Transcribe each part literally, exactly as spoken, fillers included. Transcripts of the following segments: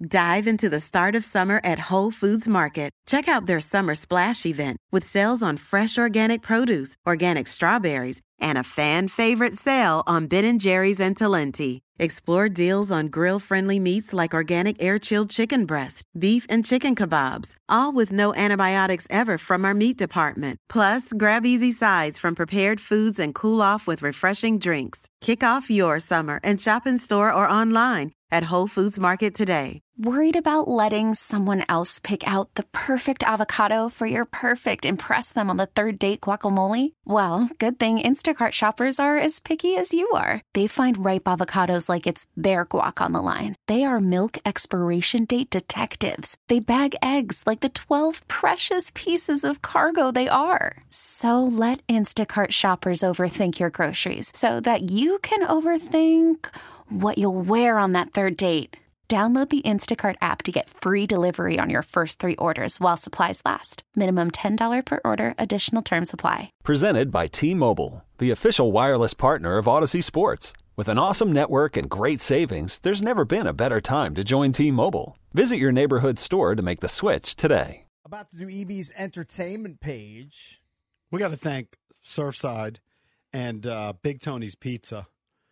Dive into the start of summer at Whole Foods Market. Check out their Summer Splash event with sales on fresh organic produce, organic strawberries, and a fan-favorite sale on Ben and Jerry's and Talenti. Explore deals on grill-friendly meats like organic air-chilled chicken breast, beef and chicken kebabs, all with no antibiotics ever from our meat department. Plus, grab easy sides from prepared foods and cool off with refreshing drinks. Kick off your summer and shop in store or online at Whole Foods Market today. Worried about letting someone else pick out the perfect avocado for your perfect impress them on the third date guacamole? Well, good thing Instacart shoppers are as picky as you are. They find ripe avocados like it's their guac on the line. They are milk expiration date detectives. They bag eggs like the twelve precious pieces of cargo they are. So let Instacart shoppers overthink your groceries so that you can overthink what you'll wear on that third date. Download the Instacart app to get free delivery on your first three orders while supplies last. Minimum ten dollars per order. Additional terms apply. Presented by T-Mobile, the official wireless partner of Odyssey Sports. With an awesome network and great savings, there's never been a better time to join T-Mobile. Visit your neighborhood store to make the switch today. About to do E B's entertainment page. We got to thank Surfside and uh, Big Tony's Pizza.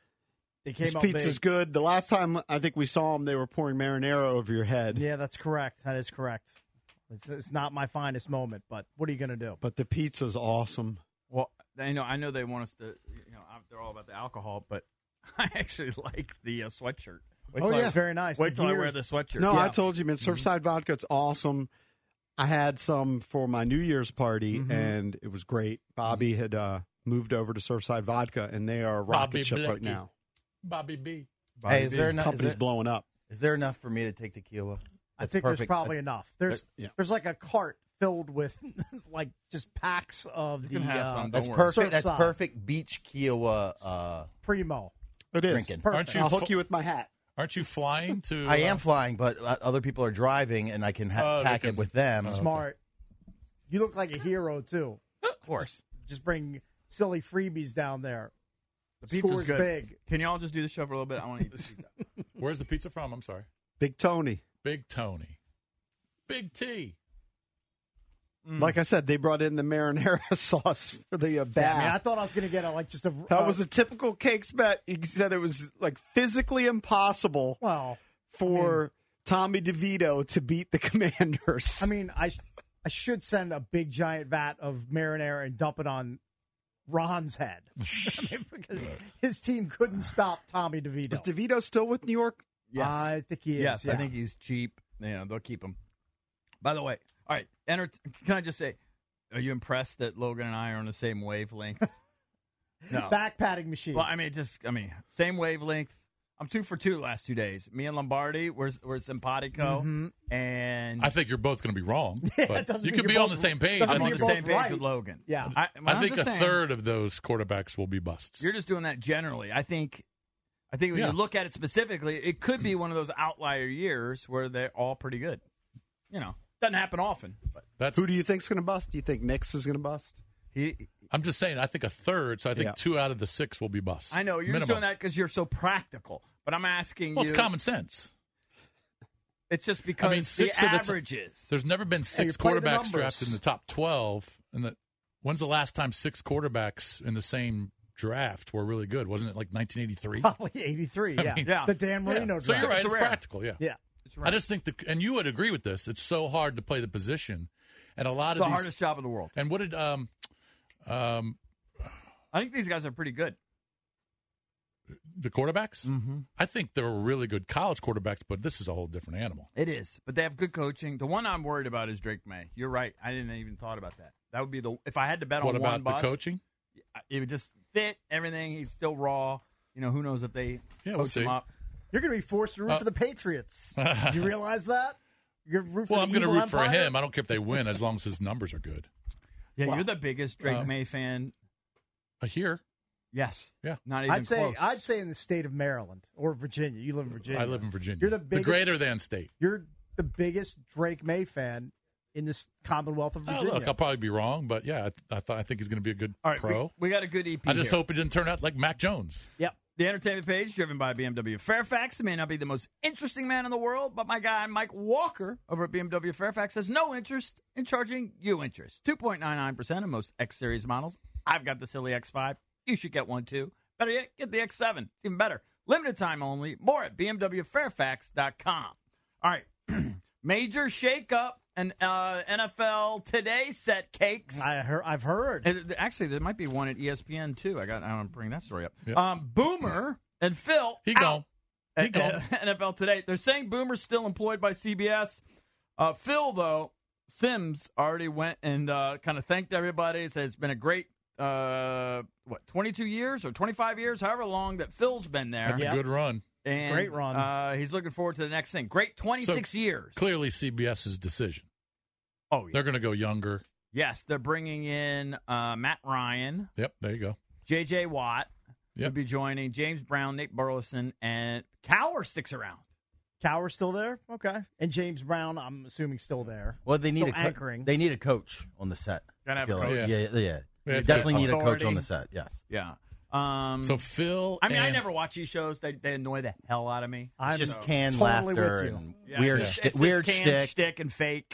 They came This out pizza's big. good. The last time I think we saw them, they were pouring marinara over your head. Yeah, that's correct. That is correct. It's, it's not my finest moment, but what are you going to do? But the pizza's awesome. Well, I know I know they want us to, you know, they're all about the alcohol, but I actually like the uh, sweatshirt. Wait Oh, till I- yeah. It's very nice. Wait The till I wear gears- the sweatshirt. No, Yeah. I told you, man, Surfside vodka, it's awesome. I had some for my New Year's party, Mhm. and it was great. Bobby had uh, moved over to Surfside Vodka, and they are a rocket Bobby ship right Blackie. now. Bobby B. Bobby Hey, is B. there enough? Is Company's there, blowing up. is there enough for me to take tequila? I That's think there's perfect. probably enough. There's yeah. there's like a cart filled with like just packs of the can have uh, some, That's Don't worry. perfect. That's Surfside. perfect beach Kiowa. Uh, Primo. It is. Drinking. Perfect. Aren't you I'll hook fu- you with my hat. Aren't you flying to? I am uh, flying, but uh, other people are driving, and I can ha- Oh, they pack can- it with them. Oh. Smart. You look like a hero too. Of course. Just bring silly freebies down there. The pizza's Scores good. big. Can y'all just do the show for a little bit? I want to eat this pizza. Where's the pizza from? I'm sorry. Big Tony. Big Tony. Big T. Like I said, they brought in the marinara sauce for the uh, Yeah, bath. I mean, I thought I was going to get a like just a. that uh, was a typical Cakes bet. He said it was like physically impossible well. for Tommy DeVito to beat the Commanders. I mean, I sh- I should send a big giant vat of marinara and dump it on Ron's head I mean, because his team couldn't stop Tommy DeVito. Is DeVito still with New York? Yes. I think he is. Yes, yeah. I think he's cheap. You know, they'll keep him. By the way, all right, enter- can I just say, are you impressed that Logan and I are on the same wavelength? No. Back padding machine. Well, I mean, just, I mean, same wavelength. I'm two for two the last two days. Me and Lombardi, we're, we're simpatico. Mhm. And I think you're both going to be wrong. Yeah, but it doesn't you mean could be you're on the both- same page. doesn't I I'm on mean the you're think, same both page right. with Logan. Yeah. I, I I'm think a just saying, third of those quarterbacks will be busts. You're just doing that generally. I think I think when Yeah. you look at it specifically, it could be one of those outlier years where they're all pretty good. You know, doesn't happen often. But That's. Who do you think's going to bust? Do you think Knicks is going to bust? he, I'm just saying. I think a third. So I think Yeah. two out of the six will be busts. I know you're just Minimum. doing that because you're so practical. But I'm asking Well, you. it's common sense. It's just because I mean, the six of the t- averages. There's never been six you play the quarterbacks numbers. drafted in the top twelve. And the when's the last time six quarterbacks in the same draft were really good? Wasn't it like nineteen eighty-three? Probably eighty-three. I Yeah. mean, yeah. The Dan Marino Yeah. So draft. you're right. It's It's, rare. practical. Yeah. Yeah. It's rare. I just think the and you would agree with this. It's so hard to play the position, and a lot it's of the these. hardest job in the world. And what did um, um, I think these guys are pretty good. the quarterbacks? Mm-hmm. I think they were really good college quarterbacks, but this is a whole different animal. It is, but they have good coaching. The one I'm worried about is Drake May. You're right. I didn't even thought about that. That would be the if I had to bet What on about one the bust, coaching? It would just fit everything. He's still raw. You know, who knows if they Yeah, coach we'll him see. up. You're going to be forced to root Uh, for the Patriots. you realize that? You're root for Well, the I'm going to evil root for empire? him. I don't care if they win, as long as his numbers are good. Yeah, Wow. you're the biggest Drake Uh, May fan. Uh, here, Yes. Yeah. Not even I'd say close. I'd say in the state of Maryland or Virginia. You live in Virginia. I live in Virginia. You're the biggest, greater than state. You're the biggest Drake May fan in this Commonwealth of Oh, Virginia. look, I'll probably be wrong, but yeah, I, I thought I think he's going to be a good All right, pro. we, we got a good E P I just here. hope it didn't turn out like Mac Jones. Yep. The entertainment page, driven by B M W Fairfax. It may not be the most interesting man in the world, but my guy Mike Walker over at B M W Fairfax has no interest in charging you interest. two point nine nine percent of most X-Series models. I've got the silly X five. You should get one, too. Better yet, get the X seven. It's even better. Limited time only. More at B M W Fairfax dot com. All right. Major shakeup and uh, N F L Today set cakes. I heard, I've heard. And actually, there might be one at E S P N, too. I got. I want to bring that story up. Yep. Um, Boomer and Phil. He out gone. He at, gone. at N F L Today. They're saying Boomer's still employed by C B S. Uh, Phil, though, Sims already went and uh, kind of thanked everybody. Said it's been a great, uh, what, twenty-two years or twenty-five years, however long that Phil's been there. That's a good run. And, Great run. Uh, he's looking forward to the next thing. Great twenty-six So, years. Clearly CBS's decision. Oh, yeah. They're going to go younger. Yes, they're bringing in uh, Matt Ryan, Yep, there you go. J J. Watt Yep. will be joining, James Brown, Nate Burleson, and Cower sticks around. Cower still there? Okay. And James Brown, I'm assuming, still there. Well, they need Still a co- anchoring. they need a coach on the set. Gotta I have a feel like. coach. Yeah, yeah, yeah. Yeah, You it's definitely good. need a coach Authority. on the set. Yes. Yeah. Um, So Phil I mean, I and- never watch these shows. They, they annoy the hell out of me. I'm Just So- canned totally laughter with you. and Yeah, weird, it's just, shti- it's just weird canned shtick. shtick and fake.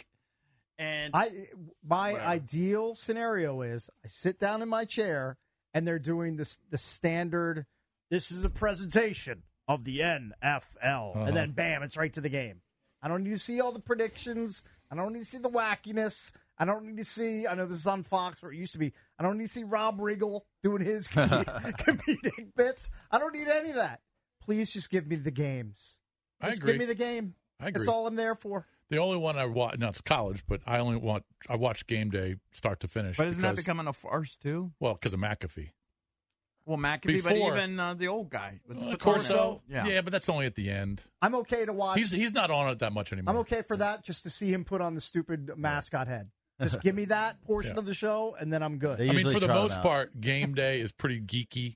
And I my Whatever. ideal scenario is I sit down in my chair and they're doing this the standard. This is a presentation of the N F L, Uh-huh. and then bam, it's right to the game. I don't need to see all the predictions. I don't need to see the wackiness. I don't need to see. I know this is on Fox, or it used to be. I don't need to see Rob Riggle doing his com- comedic bits. I don't need any of that. Please just give me the games. I Just agree. give me the game. I agree. That's all I'm there for. The only one I watch, no, it's college, but I only want, I watch Game Day start to finish. but isn't that because- becoming a farce too? Well, because of McAfee. Well, McAfee, Before- but even uh, the old guy. With Uh, the Corso, Yeah. yeah, but that's only at the end. I'm okay to watch. He's he's not on it that much anymore. I'm okay for that, just to see him put on the stupid mascot head. Just give me that portion Yeah. of the show, and then I'm good. They I mean, usually for the try them most out. part, Game Day is pretty geeky.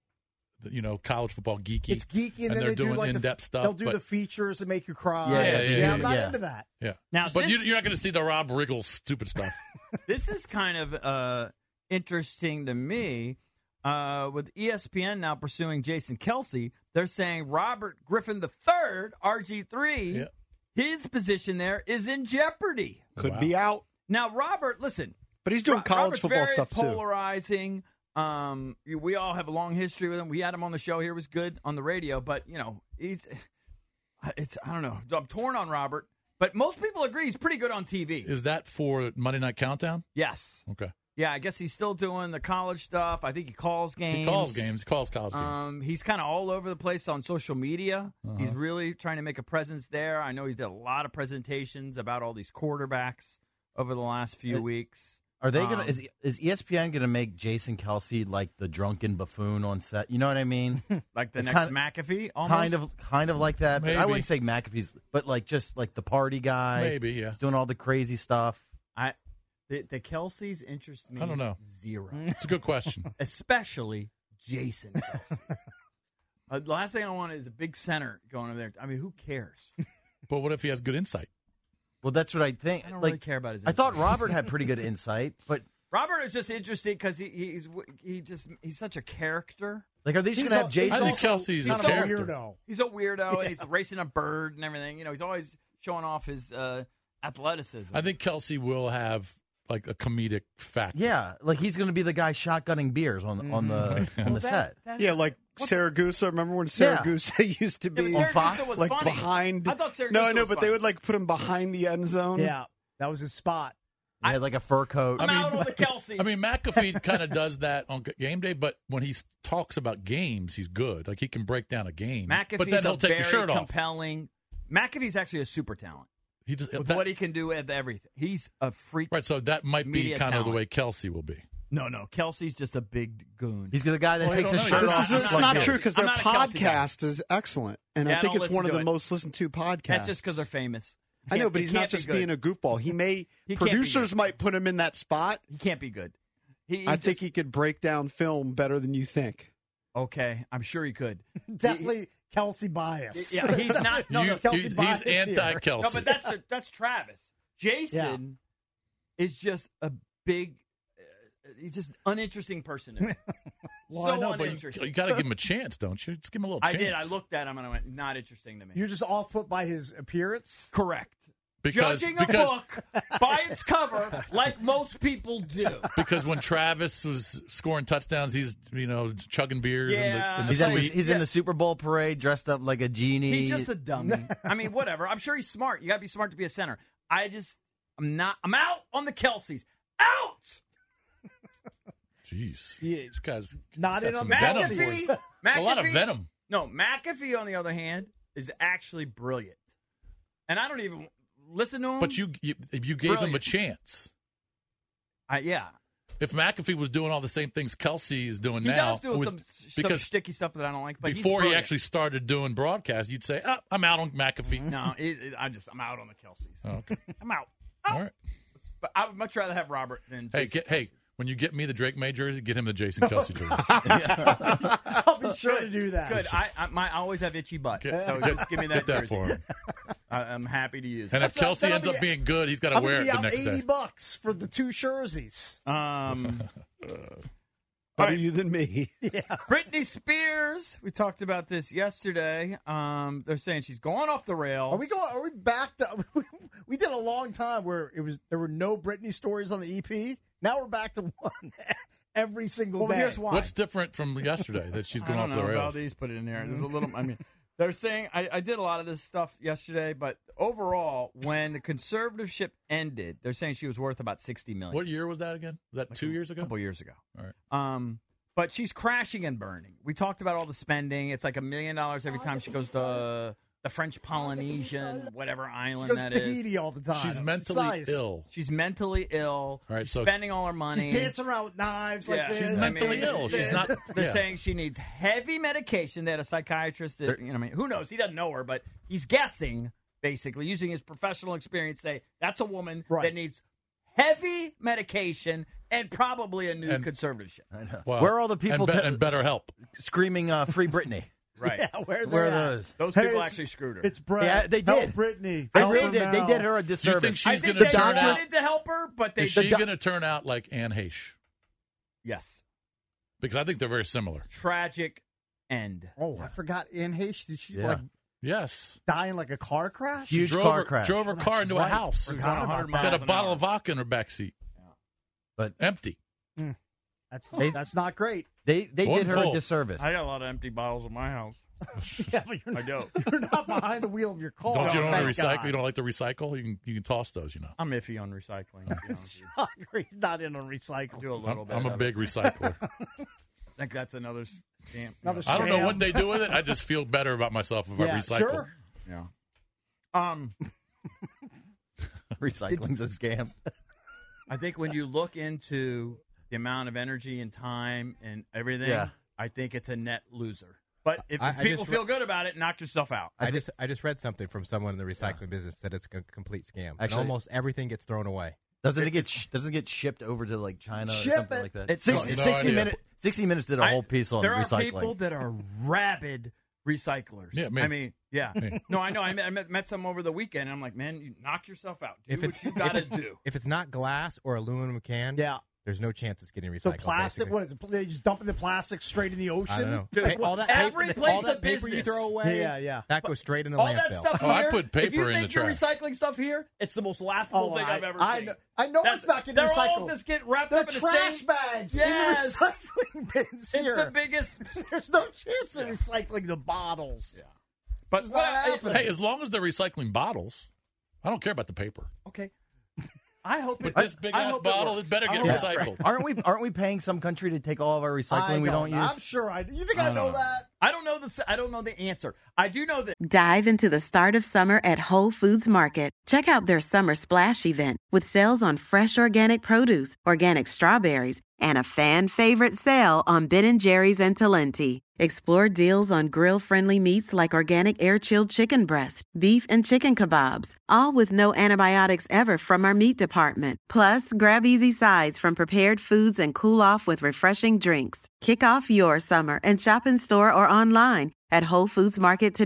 You know, college football geeky. It's geeky, and, then they're they do doing like the, in-depth stuff. They'll do but, the features that make you cry. Yeah, yeah, yeah, yeah, I'm not yeah. into that. yeah. Now, But this- you, you're not going to see the Rob Riggle stupid stuff. This is kind of uh, interesting to me. Uh, with E S P N now pursuing Jason Kelsey, they're saying Robert Griffin the third, R G three, Yeah. his position there is in jeopardy. Could Wow. be out, Now, Robert, listen, but he's doing Ro- college Robert's football very stuff too. polarizing. Um, we all have a long history with him. We had him on the show here; it was good on the radio, but you know, he's it's I don't know. I'm torn on Robert, but most people agree he's pretty good on T V. Is that for Monday Night Countdown? Yes, Okay. yeah, I guess he's still doing the college stuff. I think he calls games. He calls games. He calls college games. Um, he's kind of all over the place on social media. Uh-huh. He's really trying to make a presence there. I know he's did a lot of presentations about all these quarterbacks over the last few Uh, weeks. Are they gonna? Um, Is is E S P N gonna make Jason Kelsey like the drunken buffoon on set? You know what I mean? Like the It's next kind- McAfee, almost? kind of, kind of like that. But I Maybe. wouldn't say McAfee's, but like just like the party guy, Maybe, yeah. doing all the crazy stuff. I the, the Kelseys interest me. I don't know. Zero, It's a good question. especially Jason Kelsey. uh, the last thing I want is a big center going over there. I mean, who cares? But what if he has good insight? Well, that's what I think. I don't like, really care about his. I thought insight. Robert had pretty good insight, but Robert is just interesting because he, he's he just he's such a character. like, are they just He's gonna al- have he's I Jason? think also Kelsey's kind a of a character. weirdo. He's a weirdo, and he's racing a bird and everything. You know, he's always showing off his uh, athleticism. I think Kelsey will have like a comedic factor. Yeah, like he's gonna be the guy shotgunning beers on on the on the Well, that- set. that- Yeah, like what's- Saragusa. Remember when Yeah. Saragusa used to Yeah, be but on Saragusa Fox? was like funny. behind? I thought Saragusa no, I know, was but funny. they would like put him behind the end zone. Yeah, that was his spot. He had like a fur coat. I'm I mean- out on the Kelseys. I mean, McAfee kind of does that on g- game day, but when he s- talks about games, he's good. Like he can break down a game. McAfee's but then he'll a take very the shirt off. compelling. McAfee's actually a super talent He just, with that- what he can do at everything. He's a freak. right, so that might be media kind of the talent. way Kelsey will be. No, no, Kelsey's just a big goon. He's the guy that Well, I takes don't his know. shirt This off. is I'm it's not not a true Kelsey. because I'm their not a Kelsey guy. podcast is excellent, and Yeah, I I think don't it's one listen of to the it. most listened to podcasts. That's just because they're famous. I know, Can't- but he he's not can't be just good. being a goofball. He may He can't be producers good. might put him in that spot. He can't be good. He, he I think just- he could break down film better than you think. Okay, I'm sure he could. Definitely Kelsey bias. Yeah, he's not. No, You- no, Kelsey he's bias he's here. anti-Kelsey. no, but that's that's Travis. Jason is just a big. Uh, he's just an uninteresting person. To me. Well, so I know, but you, uninteresting. you got to give him a chance, don't you? Just give him a little I chance. did. I looked at him and I went, not interesting to me. You're just off put by his appearance? Correct. because Judging because a book by its cover, like most people do. because when Travis was scoring touchdowns, he's you know chugging beers in the, Yeah. in the He's, at the, suite. he's Yeah. in the Super Bowl parade dressed up like a genie. He's just a dummy. I mean, whatever. I'm sure he's smart. You got to be smart to be a center. I just, I'm not, I'm out on the Kelseys. Out! Jeez, Yeah. this guy's Not got in on some the venom. Kelseys. McAfee, for him. McAfee, A lot of venom. No, McAfee, on the other hand, is actually brilliant. And I don't even listen to him. But you you, you gave him a Brilliant. chance. I, yeah. If McAfee was doing all the same things Kelsey is doing He now, does do with- some, some because sticky stuff that I don't like. But he's before he brilliant. actually started doing broadcast, you'd say, oh, "I'm out on McAfee." No, it, it, I just, I'm out on the Kelseys. Oh, okay. I'm out. All right. But I would much rather have Robert than Hey, Jason get hey. When you get me the Drake May jersey, get him the Jason Kelsey jersey. I'll be sure to do that. Good. I, I, my, I always have itchy butt, Get- so just give me that, Get that jersey. for him. I, I'm happy to use And it. if Kelsey that'll ends up be- being good, he's got to I'm wear gonna it be the out next eighty day. bucks for the two jerseys. Um, Better right. you than me. Britney Spears. We talked about this yesterday. Um, they're saying she's going off the rails. Are we going? Are we back to? We did a long time where it was there were no Britney stories on the E P. Now we're back to one every single Well, day. here's why. What's different from yesterday that she's going I off don't the know. rails? Valdez put it in there. There's a little. I mean, they're saying I, I did a lot of this stuff yesterday, but overall, when the conservatorship ended, they're saying she was worth about sixty million. What year was that again? Was that two years A ago? couple years ago. All right. Um, but she's crashing and burning. We talked about all the spending. It's like a million dollars every time she goes to the French Polynesian, whatever She island goes that to is. Tahiti all the time. She's mentally nice. ill. She's mentally ill. All right, She's so- spending all her money. She's dancing around with knives like Yeah. this. She's She's I mentally mean, ill. She's not. They're yeah. saying she needs heavy medication. They had a psychiatrist that, you know, I mean, who knows? He doesn't know her, but he's guessing, basically, using his professional experience, say that's a woman Right. that needs heavy medication and probably a new And- conservatorship. Well, Where are all the people and, be- that- and better help? screaming uh, "Free Britney"? Right. Yeah, where, Where are they're at. those? Those Hey, people it's- actually screwed her. It's Brett. Yeah, they Help did. Brittany. They Help really her did. They now. did her a Do you disservice. think I she's think going to they turn out? wanted to help her, but they Is she the- going to turn out like Anne Heche? yes. Because I think they're very similar. Tragic end. Oh, I forgot. Anne Heche. Did she Yeah. like Yes. die in like a car crash? Huge drove car her, crash. Drove her Oh, car that's into a right. house. She was Forgot going about one hundred that. miles She had a an bottle hour. of vodka in her backseat. But Empty. That's They- that's not great. they they One did her full. a disservice. I got a lot of empty bottles in my house. Yeah, but you're I not, don't. you're not behind the wheel of your car. Don't you Oh, want to thank recycle? God. You don't like to recycle? You can you can toss those. You know. I'm iffy on recycling. To be honest with you. He's not in on recycle. Do a I'm, little bit. I'm a of big recycler. it. I think that's another scam. Another I don't know Scam. what they do with it. I just feel better about myself if I Yeah, recycle. sure. Yeah. Um, Recycling's a scam. I think when you look into the amount of energy and time and everything, Yeah. I think it's a net loser. But if, I- if I people just feel re- good about it, knock yourself out. I just I just read something from someone in the recycling business that it's a complete scam. And Actually- almost everything gets thrown away. Doesn't it get sh- doesn't it get shipped over to like China Ship or something it. like that? It's- sixty, No sixty idea. minute, sixty minutes did a whole I- piece on there recycling. are people that are rabid recyclers. Yeah, me. I mean, yeah. Me. No, I know. I met, I met, met some over the weekend. And I'm like, man, you knock yourself out. Do If what it's- you got to if it- do. If it's not glass or aluminum can, Yeah. there's no chance it's getting So recycled. plastic, basically. what is it? They just dumping the plastic straight in the ocean? I don't know. Dude, Pa- all that every paper, place all that of paper you business. throw away, Yeah, yeah. that goes straight in the All landfill. that stuff Oh, I here, put if paper you in think the you're trash. recycling stuff here, it's the most laughable Oh, thing I, I've ever I seen. know, I know That's- it's not getting they're recycled. all just get wrapped They're up in the trash same bags Yes. in the recycling bins It's here. the biggest. There's no chance they're recycling the bottles. Yeah. But It's what not I- happening. Hey, as long as they're recycling bottles, I don't care about the paper. okay. I hope But it, this big I ass hope bottle, works. it better I get hope it's recycled. great. aren't we aren't we paying some country to take all of our recycling I we don't use? I'm sure I do. You think I know that? I don't know the. I don't know the answer. I do know that. Dive into the start of summer at Whole Foods Market. Check out their Summer Splash event with sales on fresh organic produce, organic strawberries, and a fan favorite sale on Ben and Jerry's and Talenti. Explore deals on grill-friendly meats like organic air-chilled chicken breast, beef and chicken kebabs, all with no antibiotics ever from our meat department. Plus, grab easy sides from prepared foods and cool off with refreshing drinks. Kick off your summer and shop in store or online at Whole Foods Market today.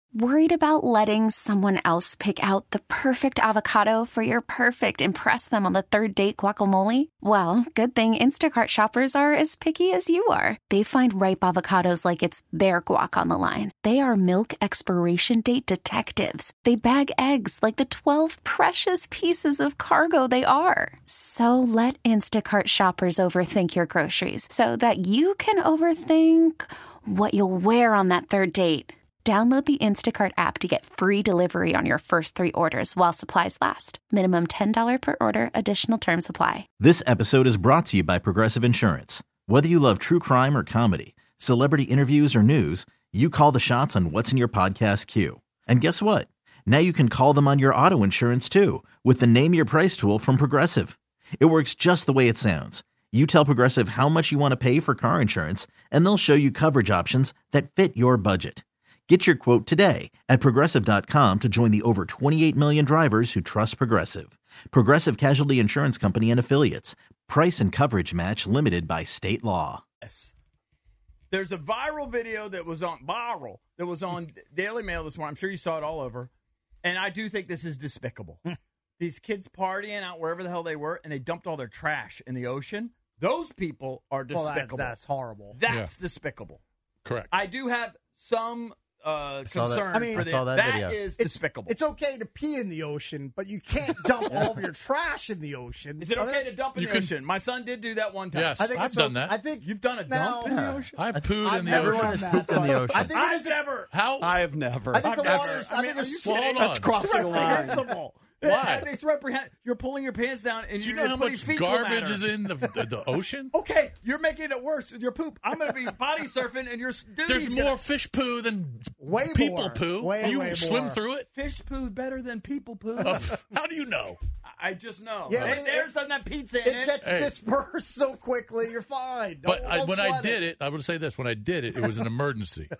Worried about letting someone else pick out the perfect avocado for your perfect impress them on the third date guacamole? Well, good thing Instacart shoppers are as picky as you are. They find ripe avocados like it's their guac on the line. They are milk expiration date detectives. They bag eggs like the twelve precious pieces of cargo they are. So let Instacart shoppers overthink your groceries so that you can overthink what you'll wear on that third date. Download the Instacart app to get free delivery on your first three orders while supplies last. Minimum ten dollars per order. Additional terms apply. This episode is brought to you by Progressive Insurance. Whether you love true crime or comedy, celebrity interviews or news, you call the shots on what's in your podcast queue. And guess what? Now you can call them on your auto insurance too with the Name Your Price tool from Progressive. It works just the way it sounds. You tell Progressive how much you want to pay for car insurance, and they'll show you coverage options that fit your budget. Get your quote today at Progressive dot com to join the over twenty-eight million drivers who trust Progressive. Progressive Casualty Insurance Company and Affiliates. Price and coverage match limited by state law. Yes. There's a viral video that was on viral that was on Daily Mail this morning. I'm sure you saw it all over. And I do think this is despicable. These kids partying out wherever the hell they were, and they dumped all their trash in the ocean. Those people are despicable. Well, that, that's horrible. That's Yeah. despicable. Correct. I do have some uh, saw that. concern I mean, for I the, saw that that video. is It's- despicable. It's okay to pee in the ocean, but you can't dump all of your trash in the ocean. Is it I okay mean, to dump in You the can- ocean? My son did do that one time. Yes, I think I've it's done o- that. I think You've done a dump No. in the ocean? I've pooed I've in the never ocean. done that. in the but ocean. I think it I've is. never. How? I have never. I think the I've water's. never- I I mean, think are it's you Well, kidding? hold on. That's crossing a line. Reprehensible. Why? It's reprehend. You're pulling your pants down, and Do you you're know how putting much fecal garbage matter. is in the, the, the ocean? Okay, you're making it worse with your poop. I'm going to be body surfing, and your duty's There's gonna- more fish poo than Way people more. poo. Way, you way swim more. through it? fish poo better than people poo. How do you know? I just know. Yeah, Hey, but it- there's some that pizza in It it. gets Hey. dispersed so quickly. You're fine. Don't, But I, don't when I sweat did it, I would say this: when I did it, it was an emergency.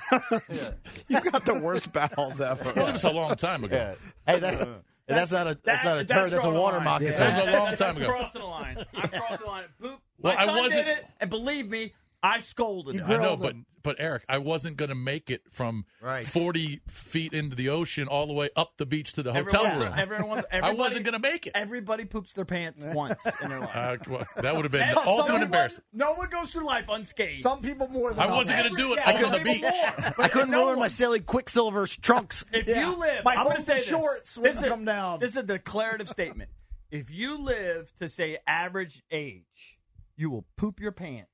You got the worst bowels ever. Well, it was a long time ago. Hey, that, that's not a that's not a turd. That's a drawing a water line. moccasin. That was a long That's time ago. crossing the line. I'm crossing the line. Poop. Well, My I son wasn't- did it, and believe me, I scolded You him. I know, grilled but them. but Eric, I wasn't going to make it from Right. forty feet into the ocean all the way up the beach to the hotel Everyone, room. everyone, I everybody, wasn't going to make it. Everybody poops their pants once in their life. Uh, well, that would have been And ultimate someone- embarrassing. No one goes through life unscathed. Some people more than I wasn't others. going to do it Yeah, on some the people beach. more. But I couldn't no ruin my one- silly Quicksilver trunks. If Yeah. you live, My I'm going to home say this. shorts This would is, come down. this is a declarative statement. If you live to say average age, you will poop your pants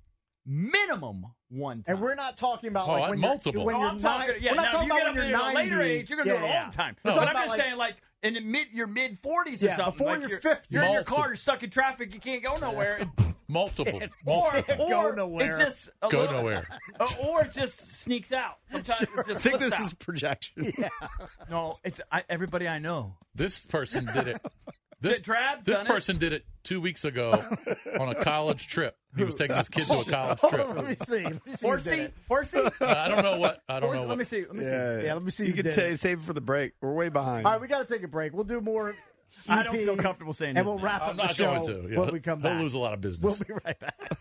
minimum one time. And we're not talking about Oh, like I- when multiple. you're when No, you're I'm nine. talking, yeah, we're not now, talking if you about get when up you're in a later ninety. age, you're going to yeah, do it all yeah. the time. We're But talking I'm about, just like- saying, like, in the mid, your mid forties or Yeah, something. before like you're you're, fifty. You're in your Multiple. car, you're stuck in traffic, you can't go nowhere. And, Multiple. or Multiple. Go or nowhere. it just a Go little- nowhere. uh, or it just sneaks out. Sometimes it I just think slips this out. is projection. No, it's I, everybody I know. This person did it. This, Did Drab's this done it? person did it two weeks ago on a college trip. He was taking his kid to a college Hold trip. on, let me see. Let me see. who did Horsey, it. horsey. Uh, I don't know what. I don't Horsey know. let me What, see. Let me see. Yeah, Yeah, let me see You who can did ta- it. save it for the break. We're way behind. All right, we got to take a break. We'll do more. I don't E P, feel comfortable saying and his we'll name. wrap up I'm the not show going to. Yeah, when we come he'll back. lose a lot of business. We'll be right back.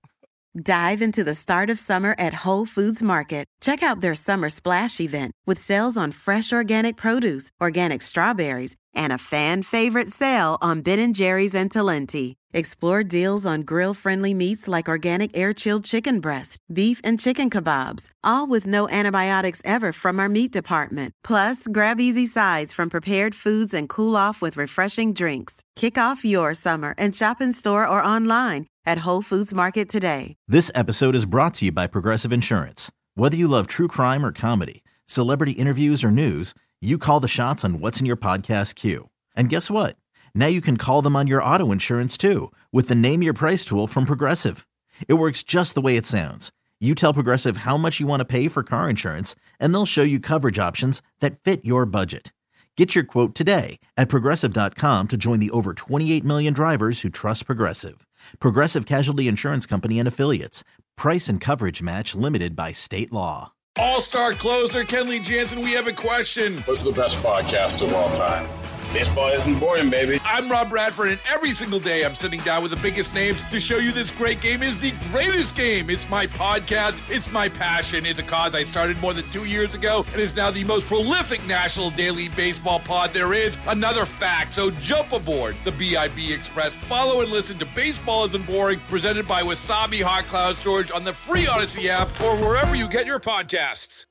Dive into the start of summer at Whole Foods Market. Check out their summer splash event with sales on fresh organic produce, organic strawberries, and a fan favorite sale on Ben and Jerry's and Talenti. Explore deals on grill-friendly meats like organic air-chilled chicken breast, beef, and chicken kebabs, all with no antibiotics ever from our meat department. Plus, grab easy sides from prepared foods and cool off with refreshing drinks. Kick off your summer and shop in store or online at Whole Foods Market today. This episode is brought to you by Progressive Insurance. Whether you love true crime or comedy, celebrity interviews or news, you call the shots on what's in your podcast queue. And guess what? Now you can call them on your auto insurance too with the Name Your Price tool from Progressive. It works just the way it sounds. You tell Progressive how much you want to pay for car insurance, and they'll show you coverage options that fit your budget. Get your quote today at Progressive dot com to join the over twenty-eight million drivers who trust Progressive. Progressive Casualty Insurance Company and Affiliates. Price and coverage match limited by state law. All-star closer Kenley Jansen, we have a question. What's the best podcast of all time? Baseball isn't boring, baby. I'm Rob Bradford, and every single day I'm sitting down with the biggest names to show you this great game is the greatest game. It's my podcast. It's my passion. It's a cause I started more than two years ago and is now the most prolific national daily baseball pod there is. Another fact. So jump aboard the B I B Express. Follow and listen to Baseball Isn't Boring, presented by Wasabi Hot Cloud Storage on the free Odyssey app or wherever you get your podcasts.